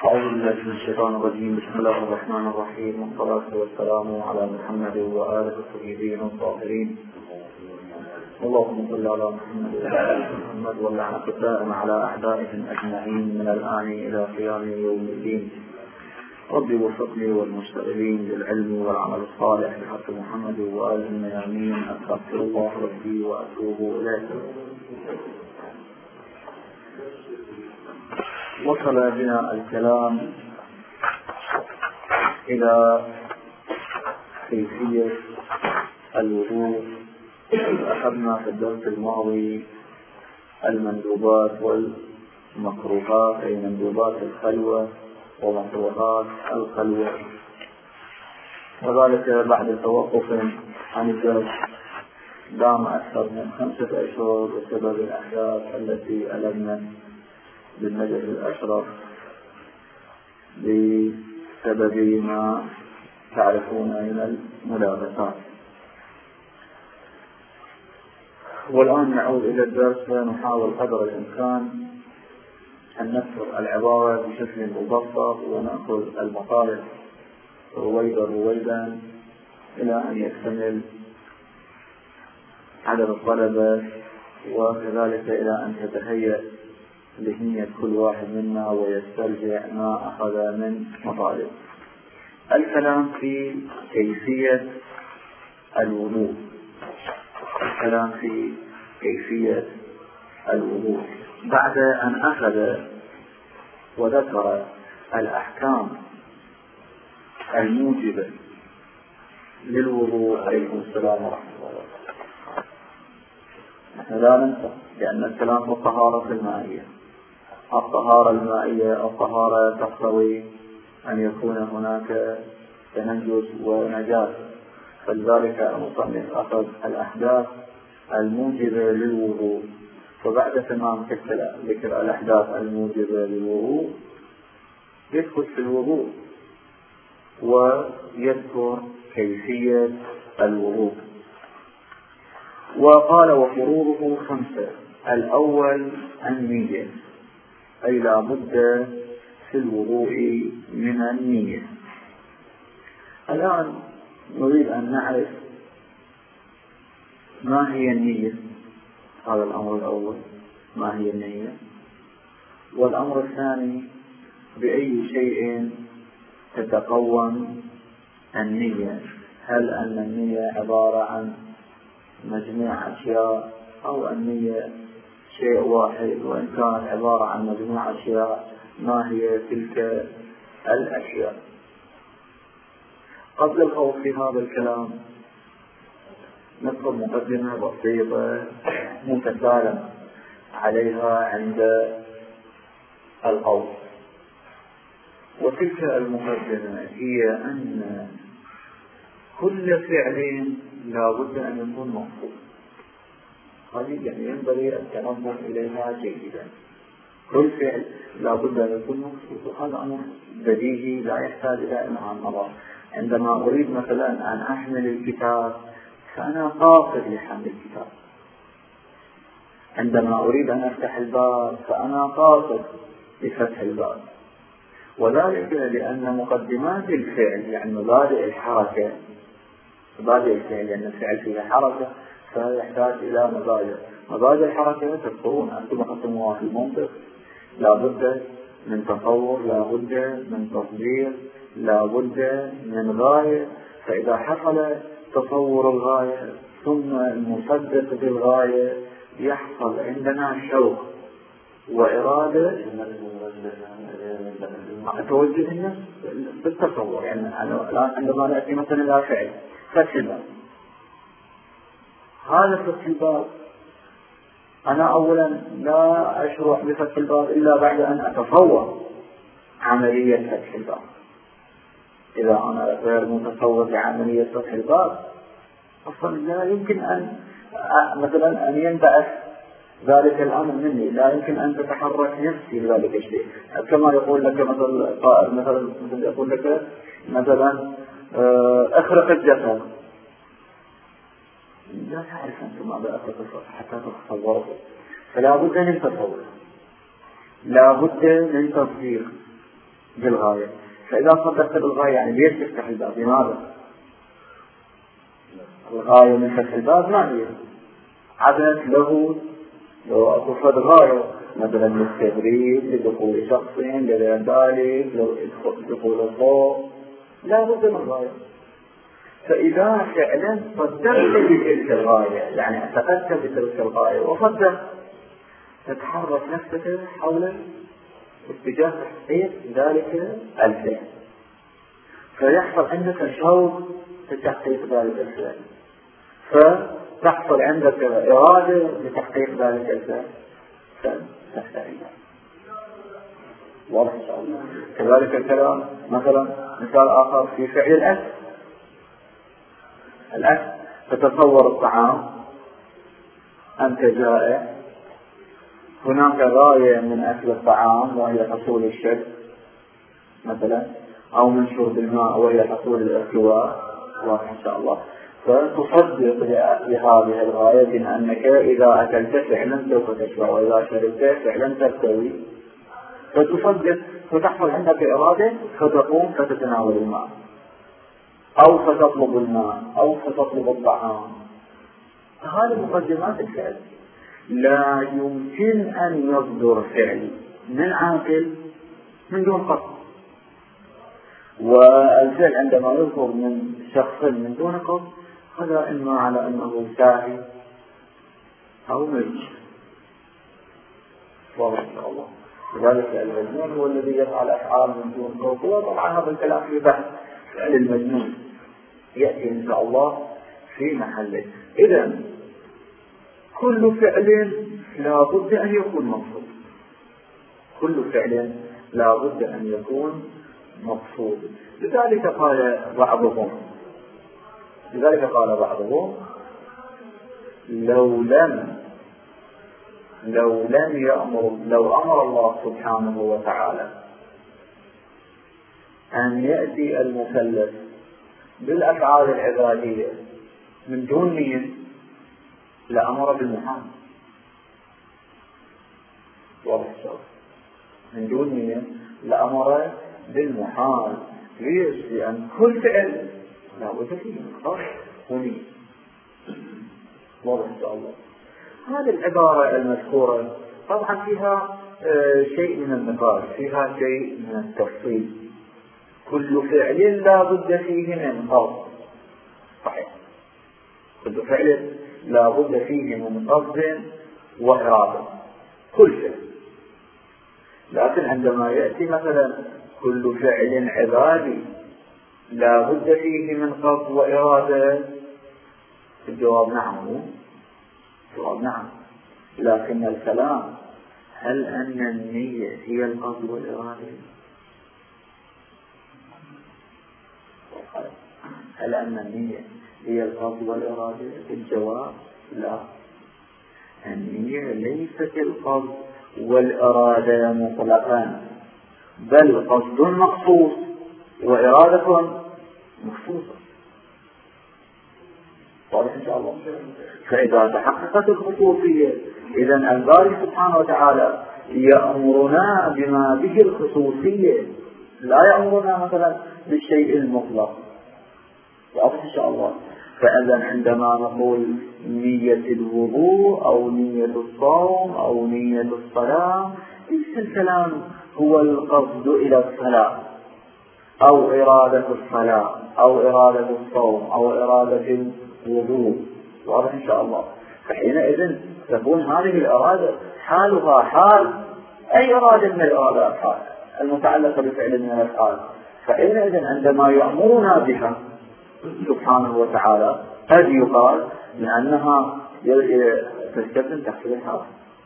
أعوذ بالله من الشيطان الرجيم. بسم الله الرحمن الرحيم، والصلاة والسلام على محمد وآله الطيبين الطاهرين. اللهم صل على محمد وعلى آل محمد، واللعنة الدائمة على أعدائهم أجمعين من الآن إلى قيام يوم الدين. ربي وفقني والمشتغلين بالعلم والعمل الصالح بحق محمد وآله الميامين. أستغفر الله ربي وأتوب إليه. وصل بنا الكلام إلى كيفية الوضوء. أخذنا في الدرس الماضي المندوبات والمكروهات، أي مندوبات الخلوة ومكروهات الخلوة، وذلك بعد توقف عن الدرس دام أكثر من 5 أشهر بسبب الأحداث التي ألمنا بالنجف الأشرف بسبب ما تعرفون من الملابسات. والآن نعود إلى الدرس ونحاول قدر الإمكان أن نذكر العبارة بشكل مبسط ونأخذ المطالب رويدا إلى أن يكتمل عدد الطلبة، وكذلك إلى أن تتهيأ ذهنية كل واحد منا ويسترجع ما أخذ من مطالب. الكلام في كيفية الوضوء. بعد أن أخذ وذكر الأحكام الموجبة للوضوء عليكم السلام ورحمة الله. نحن لا ننسى لأن الكلام هو الطهارة المائية. الطهارة المائية الطهارة تقتضي أن يكون هناك تنجس ونجاسة، فلذلك المصنف أخذ الأحداث الموجبة للوضوء، فبعد تمام ذكر الأحداث الموجبة للوضوء يدخل في الوضوء ويذكر كيفية الوضوء. وقال وفروضه 5. الأول النية، أي لا بد في الوضوء من النية. الآن نريد أن نعرف ما هي النية. هذا الأمر الأول، ما هي النية. والأمر الثاني، بأي شيء تتقوم النية؟ هل أن النية عبارة عن مجموع أشياء، أو النية شيء واحد؟ وإن كانت عبارة عن مجموع أشياء، ما هي تلك الأشياء؟ قبل الخوض في هذا الكلام نذكر مقدمة بسيطة متسالم عليها عند القول، وتلك المقدمة هي أن كل فعل لا بد أن يكون مقصود. هذه يعني ينبغي التنظر إليها جيدا. كل فعل لا بد أن يكون مقصود، وهذا أمر بديهي لا يحتاج إلى النظر. عندما أريد مثلا أن أحمل الكتاب فأنا قاصد لحمل الكتاب. عندما أريد أن أفتح الباب فأنا قاصد لفتح الباب. وذلك لأن مقدمات الفعل، يعني مبادئ الحركة، لأن الفعل فيها حركة فيحتاج إلى مبادئ الحركة. تذكرون أنتم قسموها في المنطق، لا بد من تصور، لا بد من تصدير، لا بد من غاية. فإذا حصل تصور الغاية ثم المصدق بالغاية يحصل عندنا شوق وإرادة توجه النفس بالتصور. يعني الآن عندما نأتي مثلا إلى فعل فتح الباب، هذا فتح الباب أنا أولا لا أشرع بفتح الباب إلا بعد أن أتصور عملية فتح الباب. إذا أنا غير متصور بعملية فتح الباب أصلا لا يمكن أن مثلا أن ينبعث ذلك الأمر مني، لا يمكن أن تتحرك نفسي لذلك الشيء. كما يقول لك مثلا يقول لك مثلا اخرق الجسد، لا تعرف أنت ماذا أخرق حتى تتصوره. فلا بد من تصور، لا بد من تصديق، بالغاية. فإذا صدقت بالغاية يعني ليش تفتح الباب؟ لماذا؟ الغاية من فتح الباب ما هي؟ عدد له لو أكو فد غاية مثلا للتدريب، لدخول شخص، لذلك لدخول الضوء، لا بد من غاية. فإذا فعلا صدقت بتلك الغاية يعني اعتقدت بتلك الغاية وصدقت، تتحرك نفسك حول اتجاه تحقيق ذلك الفعل، فيحصل عندك شوق في تحقيق ذلك الفعل، فتحصل عندك إرادة لتحقيق ذلك الفعل فتستعين. واضح إن شاء الله. كذلك الكلام مثلا مثال آخر في فعل الأكل. تتصور الطعام، أنت جائع، هناك غاية من أكل الطعام وهي حصول الشك مثلا، أو من شرب الماء وهي حصول الارتواء، واضح إن شاء الله. فتصدق بهذه الغاية بأنك إذا أكلت فعلا سوف تشبع، وإذا شربت فعلا ترتوي، فتصدق، فتحصل عندك إرادة فتقوم فتتناول الماء أو فتطلب الماء أو فتطلب الطعام. هذه مقدمات الفعل. لا يمكن أن يصدر فعل من عاقل من دون قصد، والفعل عندما يصدر من شخص من دون قصد هذا إما على أنه ساهي أو مجنون. واضح إن شاء الله. لذلك المجنون هو الذي يفعل أفعال من دون قصد، وطبعا هذا الكلام في بحث فعل المجنون يأتي إن شاء الله في محله. إذن كل فعل لا بد أن يكون مقصود، كل فعل لا بد أن يكون مقصود. لذلك قال بعضهم لو أمر الله سبحانه وتعالى أن يأتي المكلف بالأفعال العبادية من دون نية لأمر بالمحال. واضح الشرط. من دون نية لأمر بالمحال. ليش؟ لأن كل فعل لا بد فيه مقصود ونية. واضح إن شاء الله. هذه العبارة المذكورة طبعا فيها شيء من النقاش، فيها شيء من التفصيل. كل فعل لا بد فيه من قصد، صحيح، كل فعل لا بد فيه من قصد وإرادة، كل فعل. لكن عندما يأتي مثلا كل فعل عبادي لا بد فيه من قصد وإرادة، الجواب نعم. الجواب نعم. لكن الكلام هل أن النية هي القصد والإرادة؟ هل أن النية هي القصد والإرادة؟ الجواب لا. النية ليست القصد والإرادة مطلقا، بل قصد مخصوص وإرادة مخصوصة. واضح إن شاء الله. فإذا تحققت الخصوصية إذن الباري سبحانه وتعالى يأمرنا بما به الخصوصية، لا يأمرنا مثلا بالشيء المطلق. واضح إن شاء الله. فإذن عندما نقول نية الوضوء أو نية الصوم أو نية الصلاة، ليس الكلام هو القصد إلى الصلاة أو إرادة الصلاة أو إرادة الصوم أو إرادة الوضوء. واضح إن شاء الله. فحينئذ تكون هذه الإرادة حالها حال أي إرادة من الإرادات المتعلقة بفعل من الأفعال. فحينئذ عندما يأمرنا بها سبحانه وتعالى قد يقال لأنها تستخدم تحصيل الحاصل.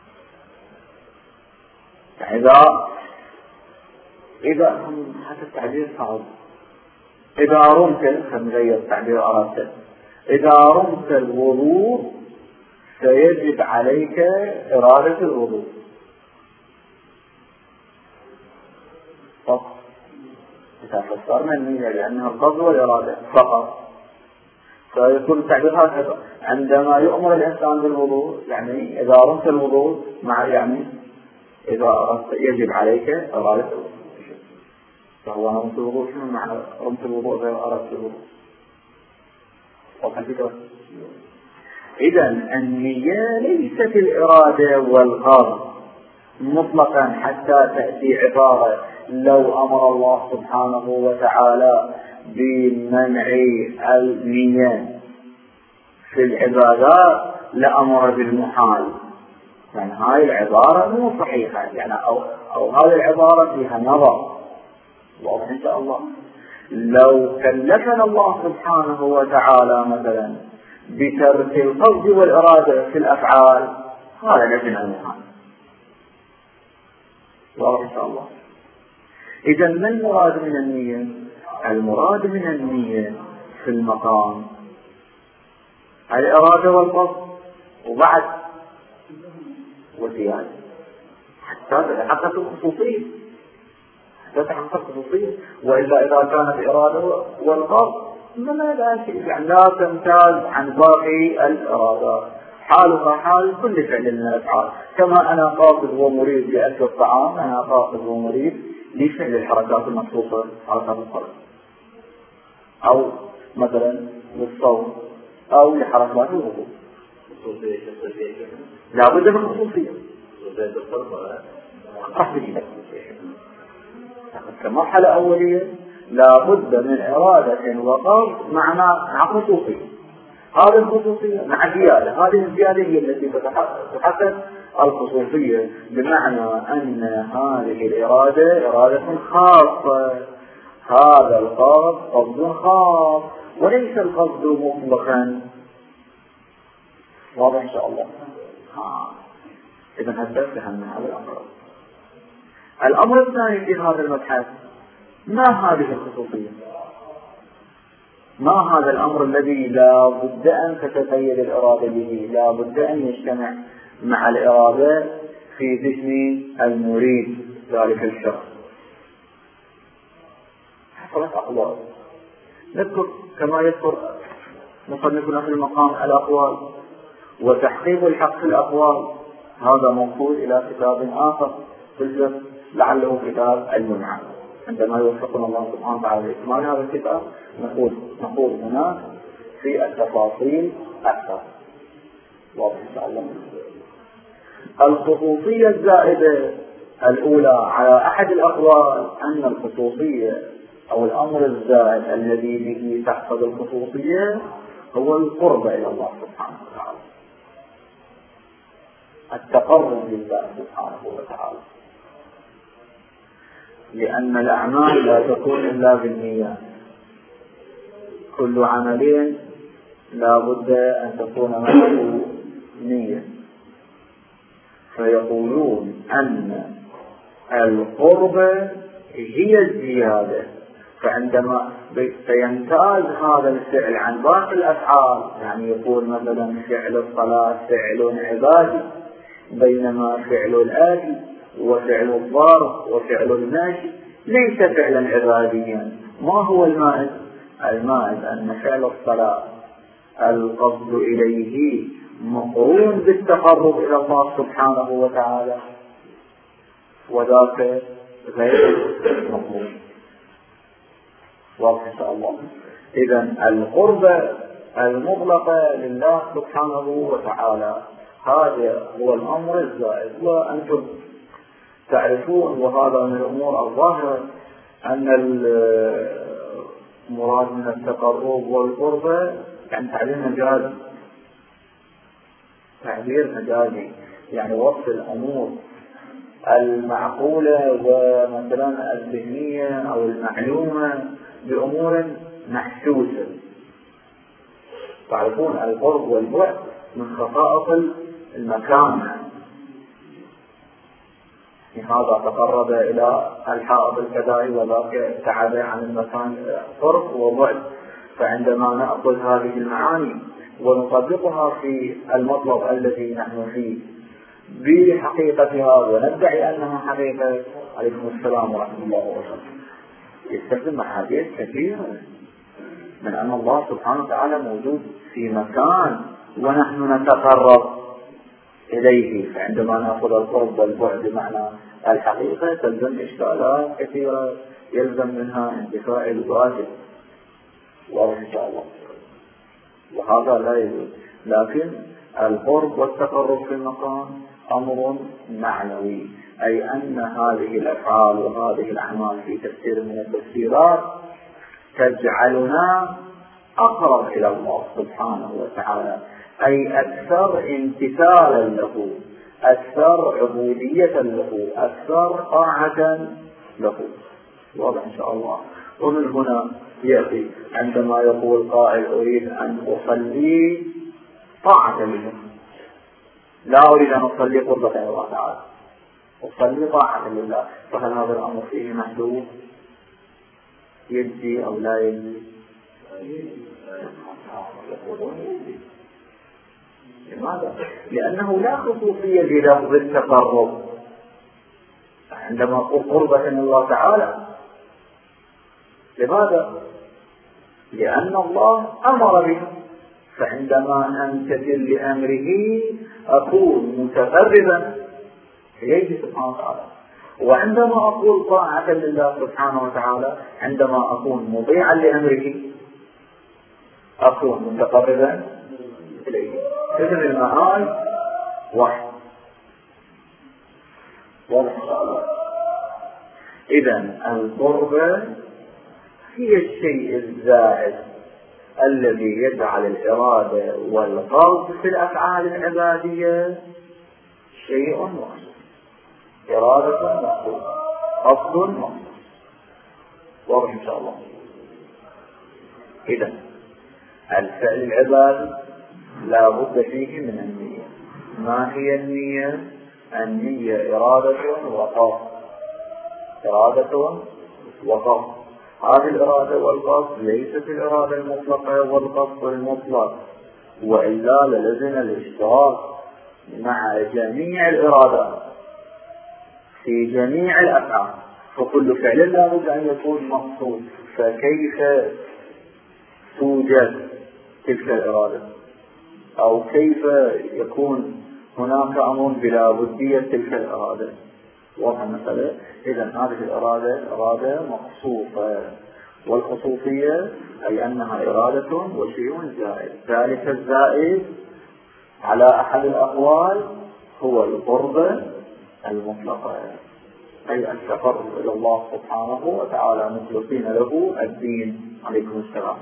إذا هذا التعبير صعب. إذا رمت، خلينا التعبير أردت، إذا رمت الوضوء سيجب عليك إرادة الوضوء فقط. إذا فسرنا النية لأنها القصد والإرادة فقط، فيكون التعبير هكذا. عندما يؤمر الإنسان بالوضوء يعني إذا رمت الوضوء مع يعني إذا أردت يجب عليك إرادة الوضوء. فهو رمز الوضوء شنو معنى رمز الوضوء غير أردت الوضوء؟ إذا النية ليست الإرادة والقصد مطلقا حتى تأتي عبارة لو أمر الله سبحانه وتعالى بمنع النية في العبادات لأمر بالمحال. يعني هاي العبارة مو صحيحة، يعني أو هذه العبارة فيها نظر. واضح إن شاء الله. لو كلفنا الله سبحانه وتعالى مثلا بترك القصد والإرادة في الأفعال، هذا لازم المحال. واضح إن شاء الله. إذا ما المراد من النية؟ المراد من النية في المقام الإرادة والقصد وبعد وزيادة حتى تتحقق الخصوصية، وإلا إذا كانت إرادة والقصد ما لا شيء، يعني لا تمتاز عن باقي الإرادات، حالها حال كل فعل من الأفعال. كما أنا قاصد ومريد لأكل الطعام، أنا قاصد ومريد لفعل الحركات المخصوصة، حركات القلب، أو مثلا للصوم أو لحركات الوضوء. لا بد من خصوصية. كمرحلة أولية لا بد من إرادة وقصد مع خصوصية. هذه الخصوصية مع زيادة، هذه الزيادة هي التي تحقق الخصوصية، بمعنى أن هذه الإرادة إرادة خاصة، هذا القصد قصد خاص وليس القصد مطلقا. واضح إن شاء الله. إذا هذا فهمنا هذا الأمر. الأمر الثاني في هذا المبحث، ما هذه الخصوصية؟ ما هذا الأمر الذي لا بد أن تتقيد الإرادة به، لا بد أن يجتمع مع الإرادة في ذهن المريد ذلك الشخص؟ حصلت أقوال، نذكر كما يذكر مصنفنا في المقام الأقوال، وتحقيق الحق في الأقوال هذا موصول إلى كتاب آخر في الجزء لعله كتاب الجمعة. عندما يوفقنا الله سبحانه وتعالى لإكمال هذا الكتاب نقول هناك في التفاصيل أكثر. واضح إن شاء الله. الخصوصية الزائدة الأولى على أحد الأقوال أن الخصوصية أو الأمر الزائد الذي به تحصل الخصوصية هو القرب إلى الله سبحانه وتعالى، التقرب لله سبحانه وتعالى، لأن الأعمال لا تكون إلا بالنية. كل عمل لا بد أن تكون معه نية. فيقولون أن القرب هي الزيادة، فعندما سيمتاز هذا الفعل عن باقي الأفعال، يعني يقول مثلا فعل الصلاة فعل عبادي، بينما فعل الآتي وفعل الضارب وفعل الماشي ليس فعلا عباديا. ما هو المائز؟ المائز أن فعل الصلاة القصد إليه مقرون بالتقرب إلى الله سبحانه وتعالى، وذاك غير مقرون. واضح إن شاء الله. إذن القرب المطلقة لله سبحانه وتعالى هذا هو الأمر الزائد. وأنتم تعرفون، وهذا من الأمور الظاهرة، أن المراد من التقرب والقرب يعني تعبير مجازي، يعني وصف الأمور المعقولة ومثلا الذهنية أو المعلومة بأمور محسوسة. تعرفون القرب والبعد من خصائص المكان، هذا تقرب إلى الحائط الكذائي وذاك ابتعد عن المكان، قرب وبعد. فعندما نأخذ هذه المعاني ونطبقها في المطلب الذي نحن فيه بحقيقتها وندعي أنها حقيقة، عليكم السلام ورحمة الله وبركاته، يستخدم أحاديث كثيرة من أن الله سبحانه وتعالى موجود في مكان ونحن نتقرب إليه. فعندما نأخذ القرب والبعد بمعنى الحقيقة تلزم إشكالات كثيرة يلزم منها انتفاء الواجب، واضح إن شاء الله، وهذا لا يجوز. لكن القرب والتقرب في المقام أمر معنوي، أي أن هذه الأفعال وهذه الأعمال في تفسير من التفسيرات تجعلنا أقرب إلى الله سبحانه وتعالى، أي أكثر امتثالا له، أكثر عبودية له، أكثر طاعة له، واضح إن شاء الله. ومن هنا يأتي عندما يقول قائل أريد أن أصلي طاعة لله، لا أريد أن أصلي قربة إلى الله تعالى، أصلي طاعة لله، فهل هذا الأمر فيه محدود يجزي أو لا يجزي؟ لماذا؟ لأنه لا خصوصية للفظ التقرب عندما أقول قربة من الله تعالى. لماذا؟ لأن الله أمر به، فعندما أمتثل لأمره أكون متقربا إليه سبحانه وتعالى. وعندما أقول طاعة لله سبحانه وتعالى عندما أكون مطيعا لأمره أكون متقربا إليه. إذن المعاني واحد، واضح إن شاء الله. إذن القربة هي الشيء الزائد الذي يجعل الإرادة والقصد في الأفعال العبادية شيء مخصوص، إرادة مخصوصة، قصد مخصوص، واضح إن شاء الله. إذن الفعل العبادي لا بد فيه من النية. ما هي النية؟ النية إرادة وقصد، إرادة وقصد. هذه الإرادة والقصد ليست الإرادة المطلقة والقصد المطلق، وإلا للزم الاشتراك مع جميع الإرادات في جميع الأفعال، فكل فعل لا بد أن يكون مقصود. فكيف توجد تلك الإرادة، أو كيف يكون هناك أمر بلا بدية تلك الإرادة؟ واضح المسألة. إذن هذه الإرادة إرادة مخصوصة، والخصوصية أي أنها إرادة وشيء زائد. ذلك الزائد على أحد الأقوال هو القربة المطلقة، أي التقرب إلى الله سبحانه وتعالى مخلصين له الدين. عليكم السلام.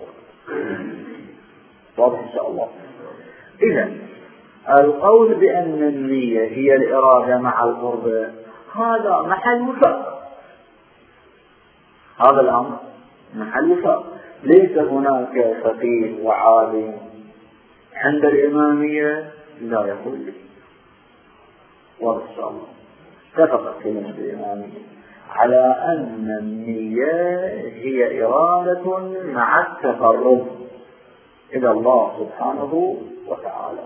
واضح إن شاء الله. إذن القول بأن النية هي الإرادة مع القربة هذا محل وفاق، هذا الأمر محل وفاق. ليس هناك فقيه وعالم عند الإمامية لا يقول لي، واضح إن شاء الله. اتفقت كلمة الإمامية على أن النية هي إرادة مع التقرب إلى الله سبحانه وتعالى.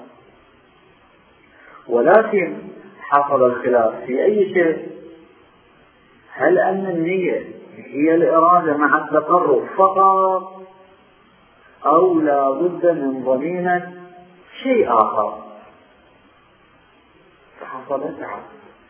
ولكن حصل الخلاف في أي شيء، هل أن النية هي الإرادة مع التقرب فقط، أو لا بد من ضمينة شيء آخر؟ فحصل تعارض.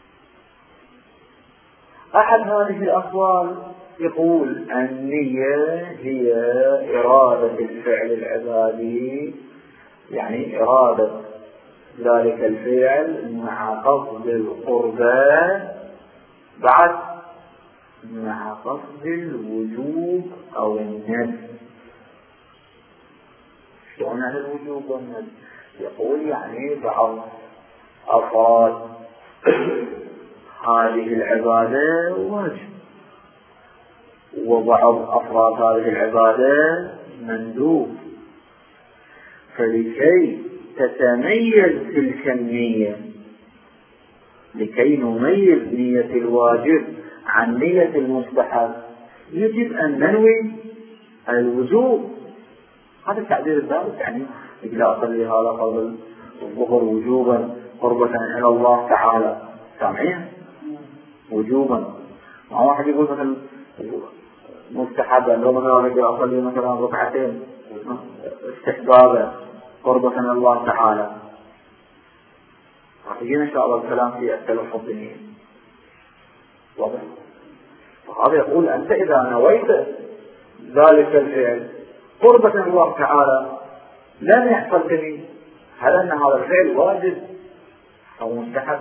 أحد هذه الأقوال يقول النية هي إرادة الفعل العبادي، يعني إرادة ذلك الفعل مع قصد القربى، بعد مع قصد الوجوب أو الندب. شلون على الوجوب والندب؟ يقول يعني بعض أفراد هذه العبادة واجب، وبعض أفراد هذه العبادة مندوب، فلكي تتميز تلك النية، لكي نميز نية الواجب عن نية المستحب يجب أن ننوي الوجوب. هذا التعبير الثالث، يعني لا أصلي هذا قبل الظهر وجوبا قربة إلى الله تعالى، سامعين وجوبا. ما واحد يقول مثلا مستحبا، لو مثلا أصلي مثلا ركعتين استحبابا قربة إلى الله تعالى. راح يجينا إن شاء الله الكلام في التلفظ بالنية، واضح. فهذا يقول أنت إذا نويت ذلك الفعل قربة من الله تعالى لم يحصل به، هل أن هذا الفعل واجب أو مستحب؟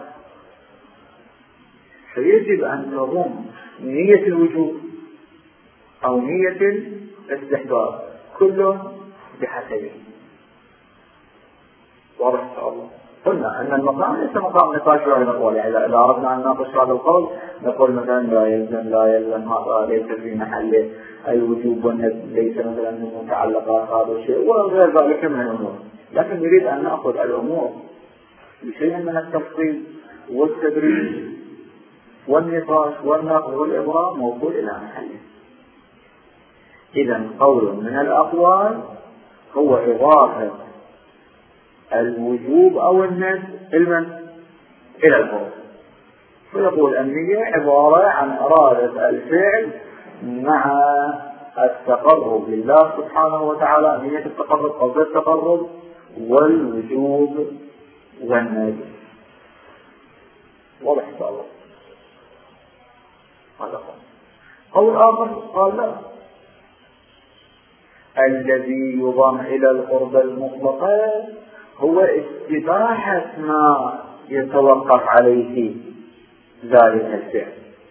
فيجب أن نضم نية الوجوب أو نية الاستحباب كل بحسبه. واضح إن شاء الله. قلنا أن المقام ليس مقام نقاش ولا نقول، يعني إذا أردنا أن نناقش هذا القول نقول مثلا لا يلزم هذا ليس في محله الوجوب والندب، ليس مثلا من متعلقات هذا الشيء وغير ذلك من الأمور، لكن نريد أن نأخذ الأمور بشيء من التفصيل والتدريج والنقاش والنقد والإبرام موصول إلى محله. إذن قول من الأقوال هو إضافة الوجوب أو الندب إلى القول، ويقول النية عبارة عن إرادة الفعل مع التقرب لله سبحانه وتعالى، نية التقرب قصد التقرب والوجوب والندب. واضح إن شاء الله. هذا قول آخر قال لا، الذي يضم إلى القربة المطلقة هو استباحة ما يتوقف عليه ذلك الفعل.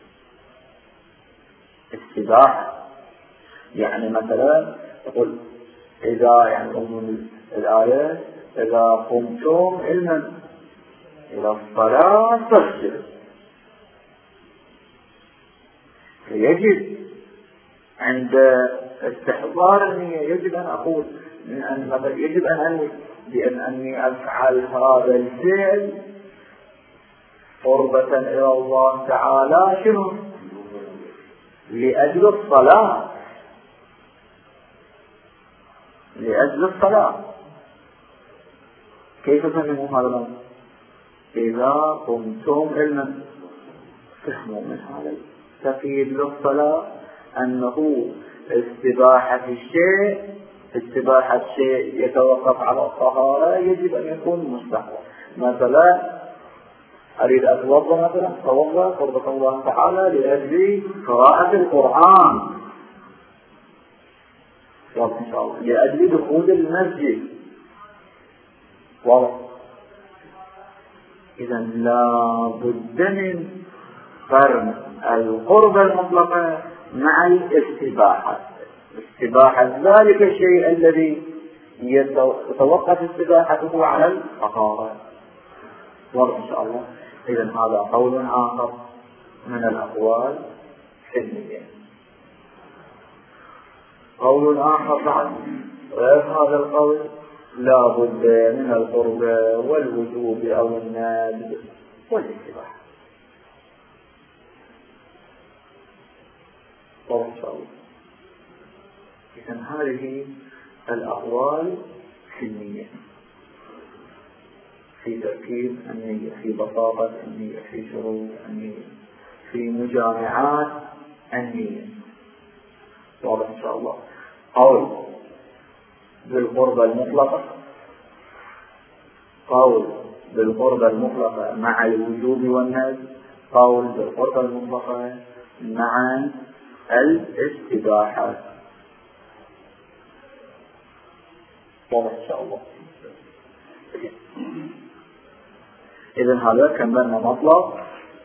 استباحة يعني مثلا يقول إذا يعني الآية إذا قمتم إلى الصلاة فاغسلوا، فيجب عند استحضار النية يجب أن أقول يجب أن أنوي بأنني أفعل هذا الفعل قربة إلى الله تعالى شنو؟ لأجل الصلاة، لأجل الصلاة. كيف تفهمون هذا الأمر؟ إذا قمتم فهموا من هذا تفيد للصلاة أنه استباحة الشيء يتوقف على الطهارة يجب أن يكون مستحب. مثلا أريد أتوضأ مثلا توضأ قربة الله تعالى لأجل قراءة القرآن، واضح إن شاء الله، لأجل دخول المسجد، واضح. إذا لا بد من قرن القربة المطلقة مع الاستباحة، استباحة ذلك الشيء الذي يتوقف استباحته على الطهارة، واضح إن شاء الله. إذن هذا قول آخر من الأقوال في النية. قول آخر بعد غير هذا القول لا بد من القربة والوجوب أو الندب والاستباحة، واضح إن شاء الله. إذن هذه الأقوال في النية، في تركيب النية، في بساطة النية، في شروط النية، في مجامعات النية، واضح إن شاء الله. قول بالقربة المطلقة، قول بالقربة المطلقة مع الوجوب والندب، قول بالقربة المطلقة مع الاستباحة، واضح إن شاء الله. إذن هذا كملنا مطلق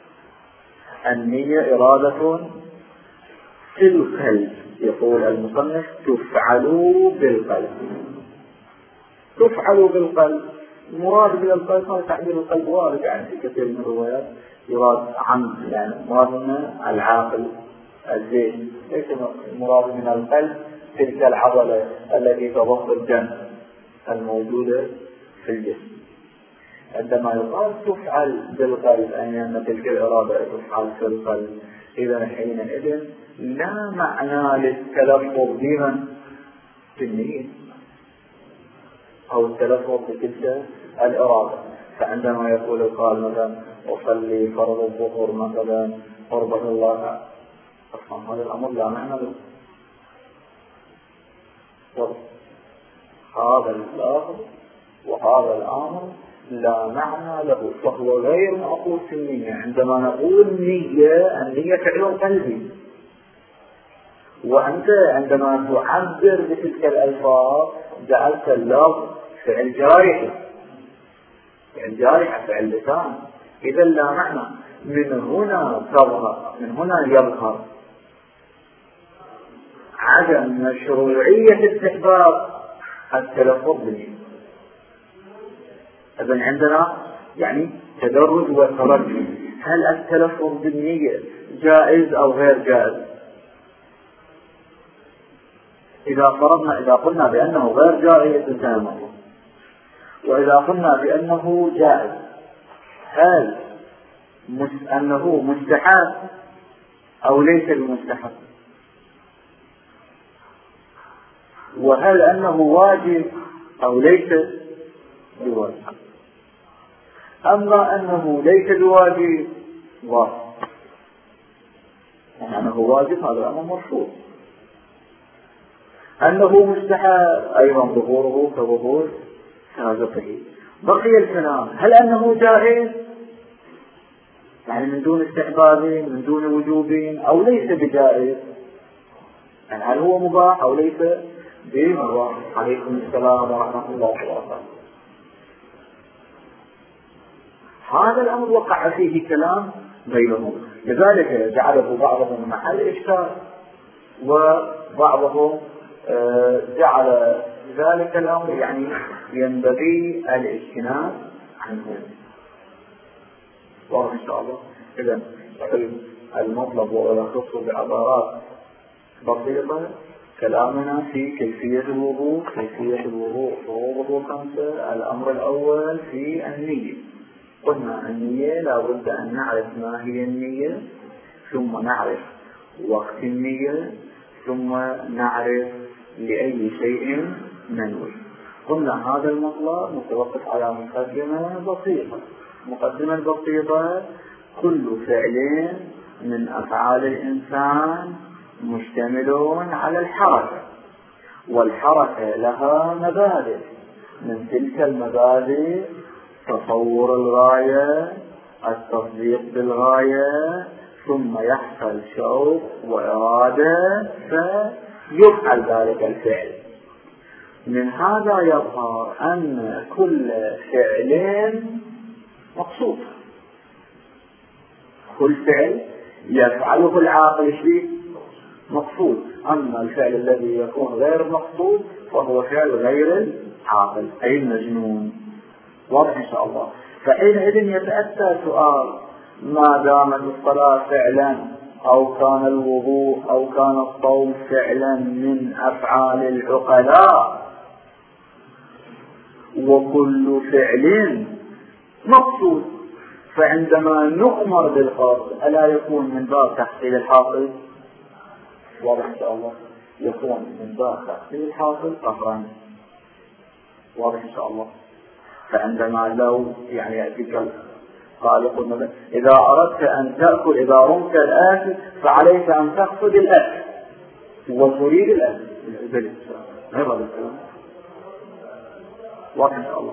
النية إرادة في القلب. يقول المصنف تفعل بالقلب، تفعل بالقلب. مراد بالقلب هذا تعبير القلب وارد يعني في كثير من الروايات، يراد عمد، يعني مراد من العاقل الذهن، ليس مراد من القلب تلك العضلة التي تضخ الدم الموجودة في الجسم. عندما يقال تفعل بالقلب أي أن تلك الإرادة تفعل في القلب، إذا حينئذ لا معنى للتلفظ بمن في النية أو التلفظ بتلك الإرادة. فعندما يقول القائل مثلا أصلي فرض الظهر مثلا قربة الله، أصلا هذا الأمر لا معنى له، هذا اللفظ وهذا الأمر لا معنى له، فهو غير مأخوذ في النية. عندما نقول النية فعل قلبي، وأنت عندما تعبر بتلك الألفاظ جعلت اللفظ فعل جارحة، فعل جارحة، فعل لسان. إذا لا معنى. من هنا يظهر عدم مشروعية استحباب التلفظ بالنية. إذن عندنا يعني تدرج وترجح. هل التلفظ بالنية جائز أو غير جائز؟ إذا قلنا بأنه غير جائز انتهى الموضوع. وإذا قلنا بأنه جائز، هل أنه مستحب أو ليس بمستحب؟ وهل أنه واجب أو ليس بواجب؟ أما أنه ليس بواجب واجب، يعني أنه واجب هذا أمر مرفوض. أنه مستحب أيضا ظهوره كظهور سابقه. بقي الكلام هل أنه جائز، يعني من دون استحباب من دون وجوب، أو ليس بجائز، يعني هل هو مباح أو ليس بمباح. عليكم السلام ورحمة الله وبركاته. هذا الأمر وقع فيه كلام بينهم، لذلك جعله بعضهم محل إشكال وبعضهم جعل ذلك الأمر يعني ينبغي الاجتناب عنه. واضح إن شاء الله. إذن المطلب ويخص بعبارات بسيطة كلامنا في كيفية الوضوء. فروضه 5. الأمر الأول في النية. قلنا النية لا بد أن نعرف ما هي النية، ثم نعرف وقت النية، ثم نعرف لأي شيء ننوي. قلنا هذا المطلب متوقف على مقدمة بسيطة. كل فعل من أفعال الإنسان مشتمل على الحركة، والحركة لها مبادئ. من تلك المبادئ تصور الغاية، التصديق بالغاية، ثم يحصل شوق وإرادة فيفعل ذلك الفعل. من هذا يظهر أن كل فعل مقصود. كل فعل يفعله العاقل شيء مقصود، أما الفعل الذي يكون غير مقصود فهو فعل غير العاقل أي المجنون. واضح إن شاء الله. فحينئذ يتأتى سؤال: ما دامت الصلاة فعلا أو كان الوضوء أو كان الصوم فعلا من أفعال العقلاء، وكل فعل مقصود، فعندما نؤمر بالقصد ألا يكون من باب تحصيل الحاصل؟ واضح إن شاء الله. يكون من باب تحصيل الحاصل قهرا. واضح إن شاء الله. فعندما لو يعني يأتيك خالق المدى: إذا أردت أن تأكل، إذا رمت الآكل فعليك أن تقصد الأكل وتريد الأكل. ما يبغى الكلام. واضح إن شاء الله.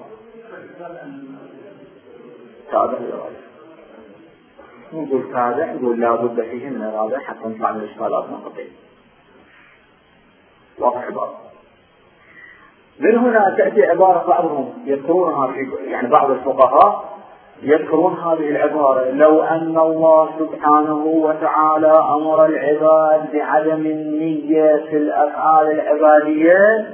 تابع الإرادة. نقول تابع، نقول لا بد فيه من الإرادة حتى نطلع من الإشكالات منطقية. واضح بعض. من هنا تأتي عبارة بعضهم يذكرونها يعني بعض الفقهاء يذكرون هذه العبارة: لو أن الله سبحانه وتعالى أمر العباد بعدم النية في الأفعال العبادية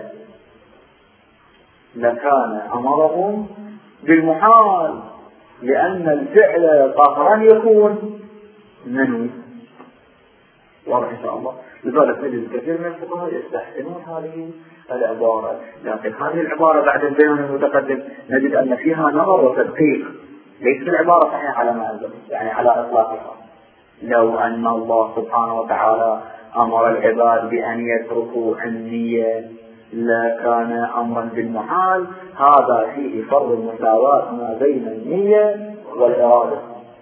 لكان أمرهم بالمحال، لأن الفعل قهرا يكون منه. واضح إن شاء الله. لذلك نجد كثير من الفقهاء يستحسنون هذه العبارة، لكن هذه العبارة بعد البيان المتقدم نجد أن فيها نظر وتدقيق، ليس العبارة صحيحة على ما أنزل يعني على إطلاقها. لو أن الله سبحانه وتعالى أمر العباد بأن يتركوا النية لكان أمرا بالمحال. هذا فيه فرض المساواة ما بين النية والإرادة،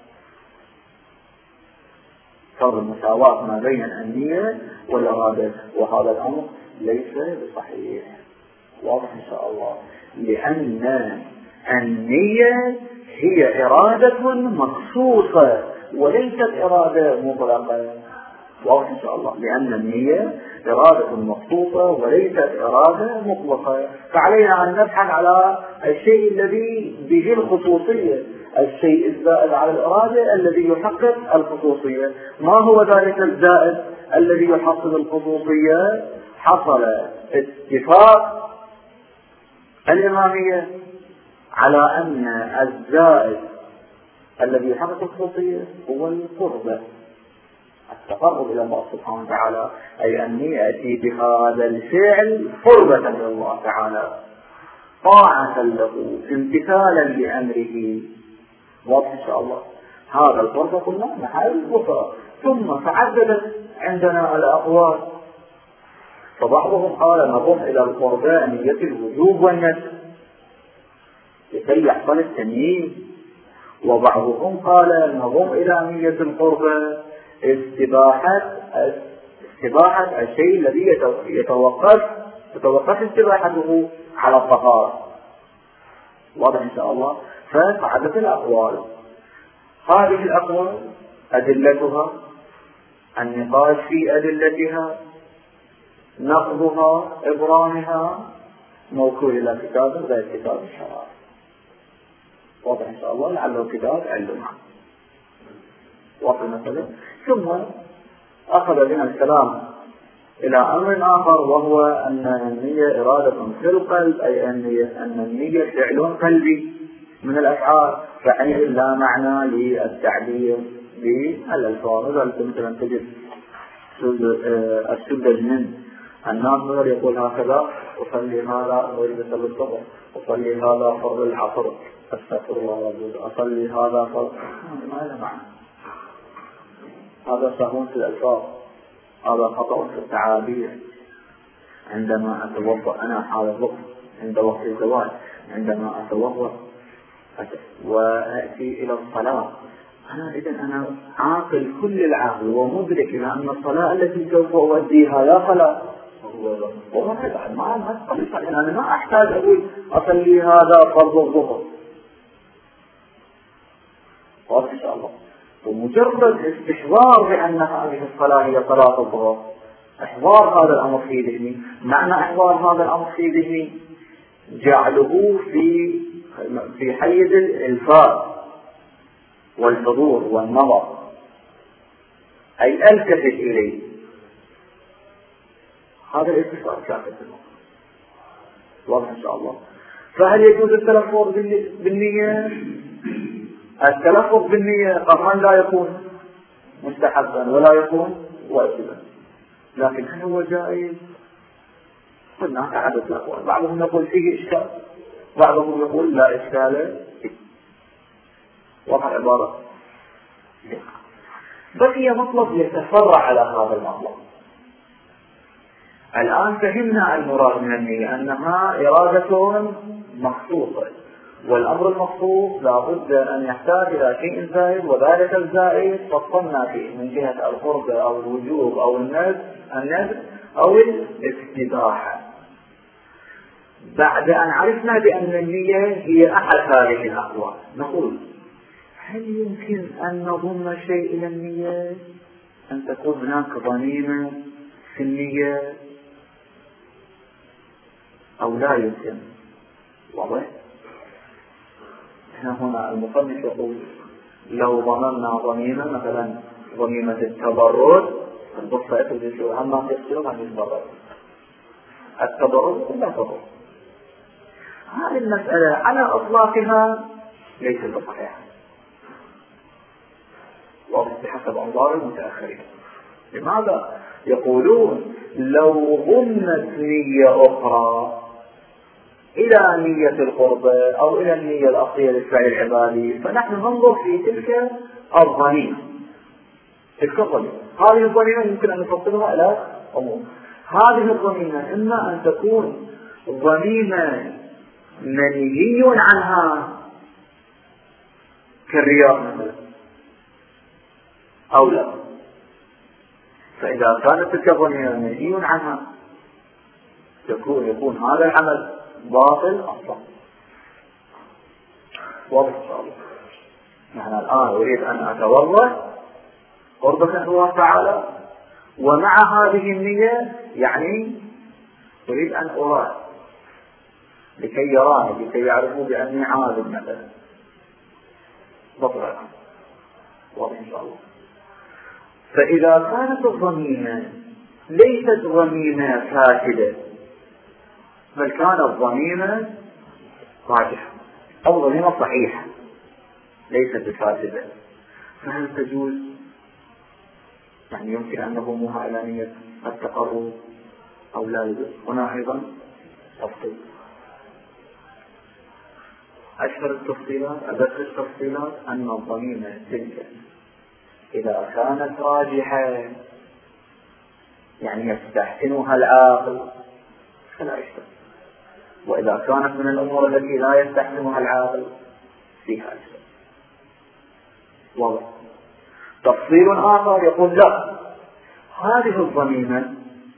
فرض المساواة ما بين النية والإرادة، وهذا الأمر ليس بصحيح. واضح إن شاء الله. لأن النية هي إرادة مخصوصة وليست إرادة مطلقة. واضح إن شاء الله، لأن النية إرادة مخصوصة وليست إرادة مطلقة، فعلينا أن نبحث على الشيء الذي به الخصوصية، الشيء الزائد على الإرادة الذي يحقق الخصوصية. ما هو ذلك الزائد الذي يحقق الخصوصية؟ حصل اتفاق الإمامية على أن الزائد الذي يحقق الخصوصية هو القربة، التقرب إلى الله سبحانه وتعالى، أي أن يأتي بهذا الفعل قربة إلى الله تعالى، طاعة له، امتثالا لأمره. واضح إن شاء الله. هذا القربة قلنا محل الوفاء. ثم تعددت عندنا الأقوال، فبعضهم قال نضم إلى القربة نية الوجوب والنسب لكي يحصل التمييز، وبعضهم قال نضم إلى نية القربة استباحة الشيء الذي تتوقف استباحته على الطهارة. واضح إن شاء الله. فتعدت الأقوال. هذه الأقوال أدلتها، النقاش في أدلتها، نقضها، إبرامها، موكول إلى كتاب غير كتاب الشرائع. واضح إن شاء الله، لعله كتاب علمنا. واضح مثلا. ثم أخذ بنا الكلام إلى أمر آخر، وهو أن النية إرادة في القلب، أي أن النية فعل قلبي من الأفعال، فحيث لا معنى للتعبير بالألفاظ. ذلك مثلا تجد السدج من الناس يقول هكذا: أصلي هذا ويلبس الصبح، أصلي هذا فرض العصر، أستغفر الله، أصلي هذا فرض. ما له معنى. هذا سهو في الألفاظ، هذا خطأ في التعابير. عندما أتوضأ أنا حال الظهر، عند وقت الزواج، عندما أتوضأ وأتي إلى الصلاة، أنا عاقل كل العقل ومدرك إلى أن الصلاة التي سوف أؤديها لا صلاة، أنا ما أحتاج أقول أصلي هذا فرض الظهر. واضح إن شاء الله. ومجرد استحضار بأن هذه الصلاة هي صلاة الظهر، إحضار هذا الأمر في ذهني، معنى إحضار هذا الأمر في ذهني جعله في حيز الإلفاء والحضور والنظر، أي ألتفت إليه. هذا الاتصال كافة. واضح إن شاء الله. فهل يجوز التلفظ بالنية؟ التلفظ بالنية قطعا لا يكون مستحبا ولا يكون واجبا، لكن هل هو جائز؟ قلنا تعدد الأقوال، بعضهم يقول فيه إشكال، بعضهم يقول لا إشكال فيه. واضح العبارة. بقي مطلب يتفرع على هذا المطلب. الآن فهمنا المراد من النية أنها إرادة مخصوصة، والأمر المخصوص لا بد أن يحتاج إلى شيء زائد، وذلك الزائد فصلنا فيه من جهة القرب أو الوجوب أو الندب أو الاستباحة. بعد أن عرفنا بأن النية هي أحد هذه الأقوال، نقول: هل يمكن أن نضم شيء إلى النية؟ أن تكون هناك ضميمة في النية أو لا يمكن؟ واضح؟ هنا المصنف يقول: لو ضممنا ضميمة، مثلا ضميمة التبرد، البصة يتجسوا عما يصير عن التبرد، التبرد لا تضر. هذه المسألة على إطلاقها ليست بصحيحة، وبحسب أنظار المتأخرين. لماذا؟ يقولون: لو ضمت نية أخرى إلى نية القربة أو إلى النية الأصلية للفعل العبادي، فنحن ننظر في تلك الضميمة. هذه الضميمة يمكن أن نفصلها إلى أمور. هذه الضميمة إما أن تكون ضميمة منهي عنها كالرياء مثلا أو لا، فإذا كانت تلك الضميمة منهي عنها يكون هذا العمل باطل أصلا. واضح إن شاء الله. نحن الآن أريد أن أتوضأ قربة الله تعالى، ومع هذه النية يعني أريد أن أراه لكي يراني، لكي يعرفوا بأني عالم مثلا، بطلع واضح إن شاء الله. فإذا كانت الضميمة ليست ضميمة فاسدة، بل كانت ضميمة راجحة أو ضميمة صحيحة ليست فاسدة، فهل تجوز؟ يعني يمكن أن نضمها إلى نية التقرب أو لا يجوز؟ هنا أيضا تفصيل. أشهر التفصيلات أدق التفصيلات أن الضميمة تلك إذا كانت راجحة يعني يستحسنها العاقل فلا يشترط، وإذا كانت من الأمور التي لا يستحسنها العاقل فيها يشترط. واضح. تفصيل آخر يقول لا، هذه الضميمة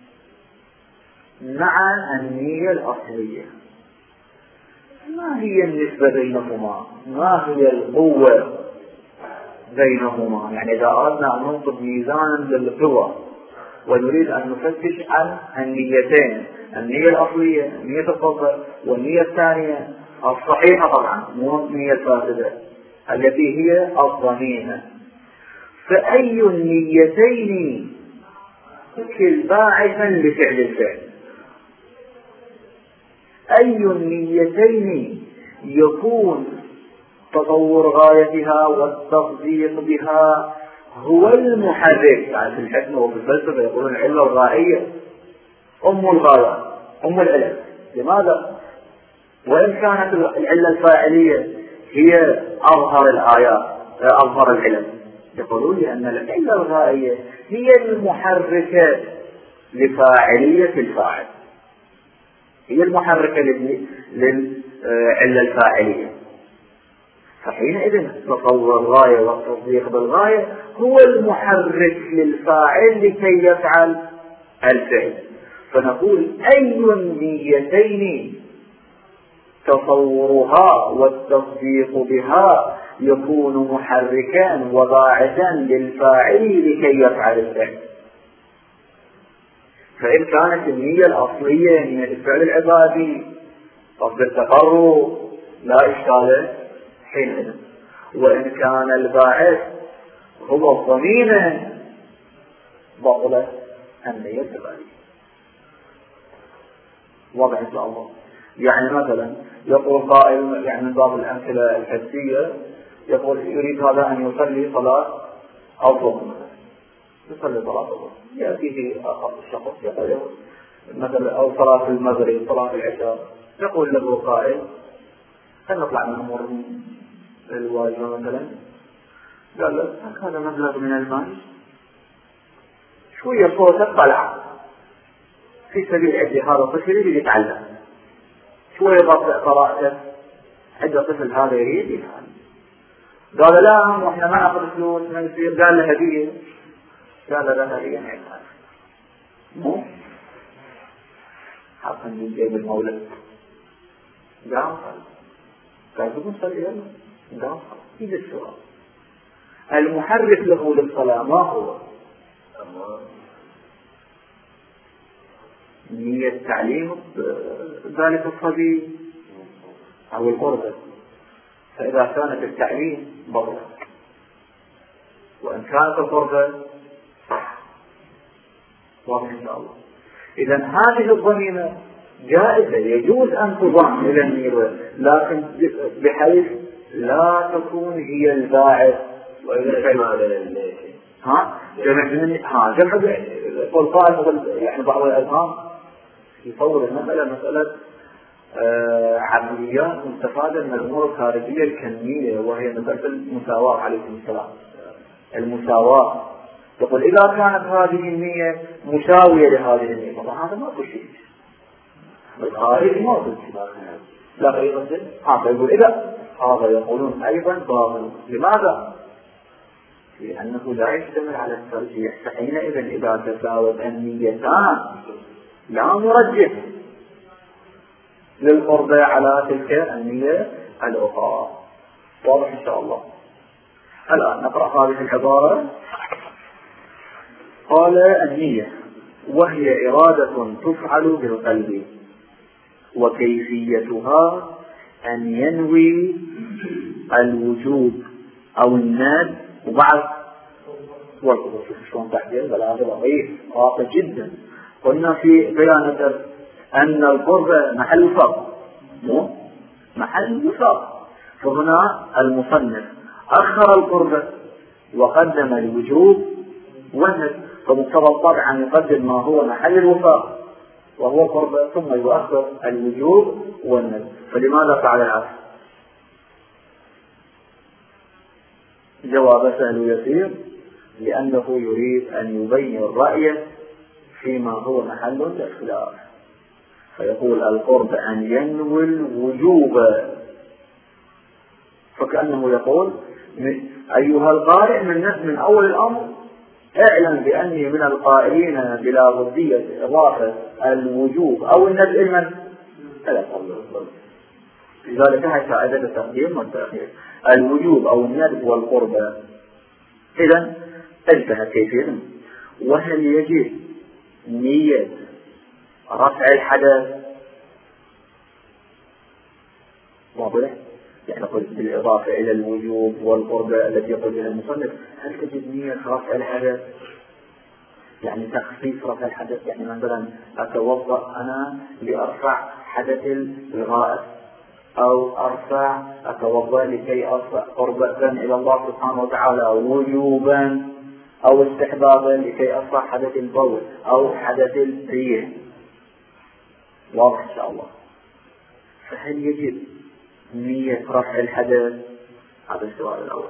مع النية الأصلية ما هي النسبة بينهما؟ ما هي القوة بينهما؟ يعني إذا أردنا أن ننصب ميزانا للقوى ونريد أن نفتش عن النيتين، النية الأصلية النية الفضل والنية الثانية الصحيحة طبعا مو النية الفاسدة التي هي الضميمة، فأي النيتين تكل باعثا لفعل الفعل؟ أي النيتين يكون تطور غايتها والتصديق بها هو المحرك؟ يعني في الحكمة وفي الفلسفة يقولون العلة الغائية أم الغاية أم العلم. لماذا؟ وإن كانت العلة الفاعلية هي أظهر الآيات أظهر العلم، يقولون لأن العلة الغائية هي المحركة لفاعلية الفاعل، هي المحركة للعلة الفاعلية. فحينئذ تصور الغاية والتصديق بالغاية هو المحرك للفاعل لكي يفعل الفعل. فنقول أي النيتين تصورها والتصديق بها يكون محركا وباعثا للفاعل لكي يفعل الفعل. فإن كانت النية الأصلية هي الفعل العبادي قصد التقرب لا إشكال حينئذ، وإن كان الباعث هو الضميمة بطلت النية العبادية. واضح إن شاء الله. يعني مثلا يقول قائل يعني من باب الأمثلة الحسية يقول يريد هذا أن يصلي صلاة الظهر، يصلي صلاة الظهر، يأتيه الشخص يقول مثلا أو صلاة المغرب صلاة العشاء، يقول له قائل هل نطلع من أمور الواجبة مثلا؟ قال له هذا مبلغ من المال شوية صوتك طلع في سبيل أجل هذا الطفل يريد يتعلم، شوية قراءته عند الطفل هذا يريد يفهم. قال لا احنا ما ناخذ فلوس ما يصير. قال له هدية، قال له هدية ما يفهم، مو حقا من جيب المولد. قال تقول صلي يلا، قال إذا السؤال المحرك له للصلاة ما هو؟ نية تعليم ذلك الصبي أو القربة، فإذا كانت التعليم بطل وإن كانت القربة صح. واضح إن شاء الله. إذن هذه الضميمة جائزة يجوز أن تضم إلى النية، لكن بحيث لا تكون هي الباعث. وإذا جمع يقول قائل يعني بعض الأذهان يصور المسألة مسألة عمليات مستفادة من الأمور الخارجية الكمية، وهي مسألة المساواة عليكم السلام. المساواة يقول إذا كانت هذه النية مساوية لهذه النية طبعا هذا ما في شيء الخارج ما في شيء، لا أيضا هذا يقول إذا هذا يقولون أيضا باطل. لماذا؟ لأنه لا يشتمل على الترجيح، فحينئذ إذا تساوت النيتان لا مرجح للقربة على تلك النية الأخرى. واضح إن شاء الله. الآن نقرأ هذه العبارة. قال قال النية وهي إرادة تفعل بالقلب وكيفيتها أن ينوي الوجوب أو الندب وبعض والقدر. شلون تحديد بلاغة ضعيف واضح جدا. قلنا في بيانة أن القرب محل وفاق، مو محل وفاق، فهنا المصنف أخر القرب وقدم الوجوب والندب، فمقتضى الطبع أن يقدم ما هو محل الوفاق وهو قرب ثم يؤخر الوجوب والندب. فلماذا فعل العكس؟ جواب سهل يسير، لأنه يريد أن يبين رأيه فيما هو محل الاختلاف، فيقول القرب أن ينوي الوجوب، فكأنه يقول أيها القارئ من أول الأمر اعلم بأني من القائلين بلا ضدية إضافة الوجوب أو الندب لمن؟ لذلك هي فائدة التقديم والتأخير، الوجوب أو الندب والقرب. إذن انتهت كيفية. وهل يجب نية رفع الحدث؟ واضح؟ يعني قلت بالإضافة إلى الوجوب والقرب التي يقول بها المصنف، هل تجب نية رفع الحدث؟ يعني تخفيف رفع الحدث، يعني مثلا أتوضأ أنا لأرفع حدث الغائب، أو أتوضأ لكي أرفع قربة إلى الله سبحانه وتعالى وجوبا، أو استحبابا لكي أرفع حدث البول أو حدث الريح. واضح إن شاء الله. فهل يجب نية رفع الحدث؟ هذا السؤال الأول.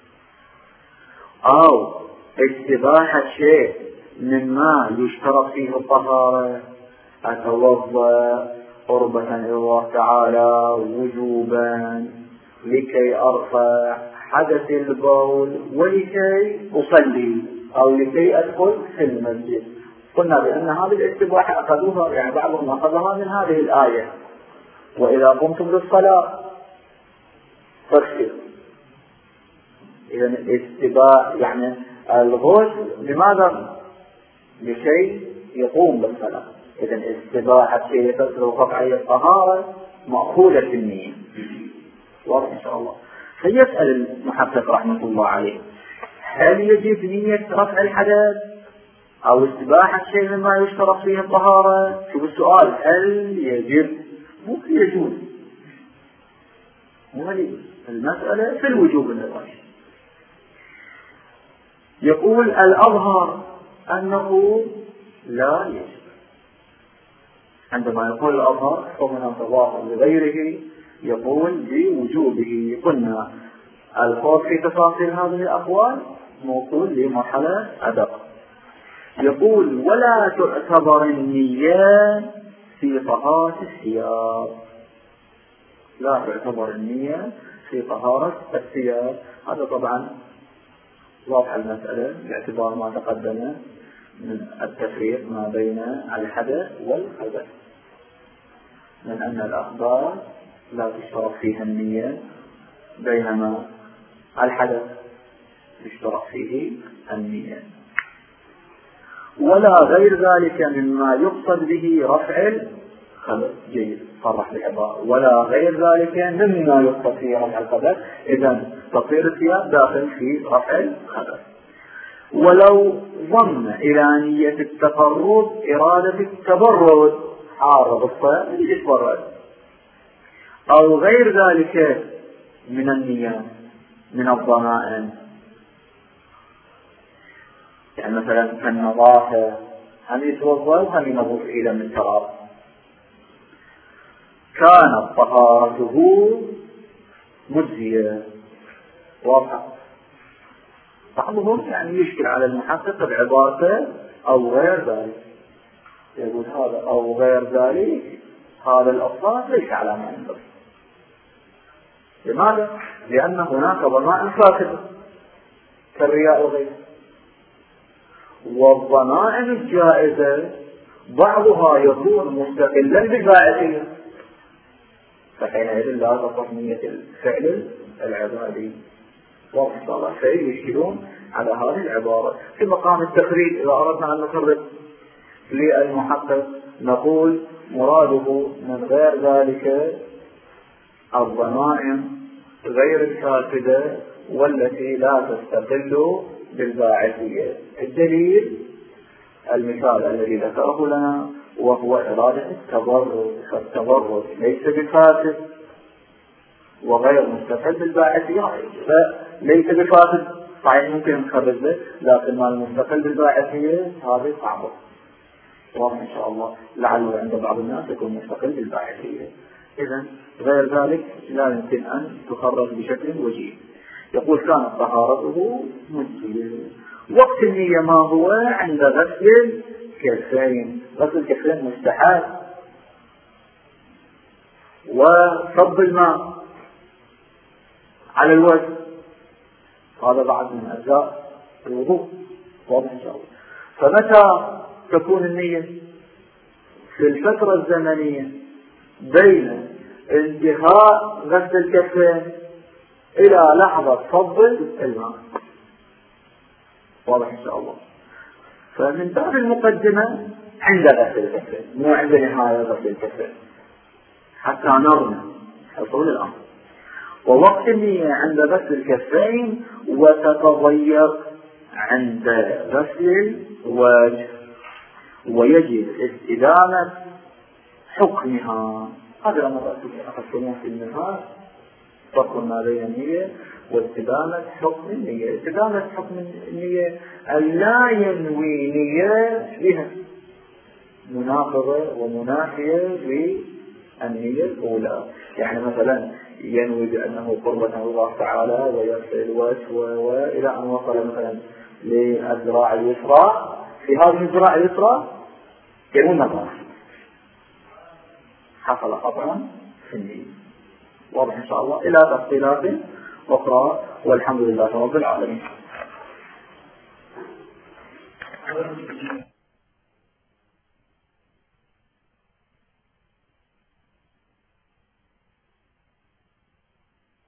أو استباحة شيء مما يشترط فيه الطهارة، أتوضأ قربة إلى الله تعالى وجوبا لكي أرفع حدث البول ولكي أصلي أو لكي أدخل في المسجد. قلنا بأن هذه الاستباحة أخذوها، يعني بعضهم أخذها من هذه الآية، وإذا قمتم للصلاة فاغسلوا. إذا الاستباحة يعني الغسل لماذا؟ لكي يقوم بالصلاة. إذا استباحة شيء تصل قطعي الطهارة مأخوذة النية. واضح إن شاء الله. فيسأل المحقق رحمة الله عليه، هل يجب نية رفع الحدث أو استباحة شيء مما يشترط فيه الطهارة؟ شوف السؤال، هل يجب؟ مو يجوز، المسألة في الوجوب النظري. يقول الأظهر أنه لا يجب. عندما يقول الأظهر فمن تظاهر لغيره يقول بوجوبه. قلنا الخوض في تفاصيل هذه الأقوال موصول لمرحلة أدق. يقول ولا تعتبر النية في طهارة الثياب. لا تعتبر النية في طهارة الثياب. هذا طبعا واضح المسألة باعتبار ما تقدم من التفريق ما بين الحدث والخبث، من أن الأخبار لا تشترط فيها النية، بينما الحدث يشترط فيه النية. ولا غير ذلك مما يقصد به رفع الخبث. جيد، صرح بالعبارة ولا غير ذلك مما يقصد فيه رفع الخبث. إذن تطهير الثياب داخل في رفع الخبث. ولو ضم إلى نية التفرد إرادة التبرد، عارض الصلاة يتبرد، أو غير ذلك من النيات من الضمائر، يعني مثلا كالنظافة، هم يتوضأ وهم ينظف إلى من تراب، كانت طهارته مجزية. واضحة. بعضهم يعني يشكل على المحقق بعبارته أو غير ذلك، يقول هذا أو غير ذلك هذا الأصلاح ليس على ما ينبغي. لماذا؟ لأن هناك ضمائر فاسدة كالرياء وغيره، والضمائر الجائزة بعضها يكون مستقلا بالباعثية، فحينئذ لا تصح نية الفعل العبادي. واضح. فإن يشكلون على هذه العبارة. في مقام التخريج إذا أردنا أن نخرج للمحقق نقول مراده من غير ذلك الضمائم غير الفاسدة والتي لا تستقل بالباعثية. الدليل المثال الذي ذكره لنا وهو إرادة التبرد، فالتبرد ليس بفاسد وغير مستقل بالباعثية، فليس بفاسد صحيح ممكن نخرج له، لكن ما المستقل بالباعثية هذه صعبة. واضح إن شاء الله، لعله عند بعض الناس يكون مستقل بالباعثية. إذن غير ذلك لا يمكن أن تخرج بشكل وجيه. يقول كانت طهارته مجزية. وقت النية ما هو؟ عند غسل الكفين. غسل الكفين مستحب، وصب الماء على الوجه هذا بعد من أجزاء الوضوء. واضح إن شاء الله. فمتى تكون النية؟ في الفترة الزمنية بين انتهاء غسل الكفين إلى لحظة صب الماء. واضح إن شاء الله. فمن باب المقدمة عند غسل الكفين، مو عند نهاية غسل الكفين، حتى نرمى حصول الأمر. ووقت النية عند غسل الكفين، وتتضيق عند غسل الوجه، ويجب استدامة حكمها. هذا ما أخذتموه في النفاس، فرق ما بين النية واستدامة حكم النية. استدامة حكم النية أن لا ينوي نية بها مناقضة ومنافية للنية الأولى. يعني مثلا ينوي بأنه قربة الله تعالى ويغسل الوجه وإلى أن وصل مثلا للذراع اليسرى، في هذه الذراع اليسرى ينوي النظر، حصل خطأ في النية. واضح إن شاء الله. إلى تفصيلات أخرى، والحمد لله رب العالمين.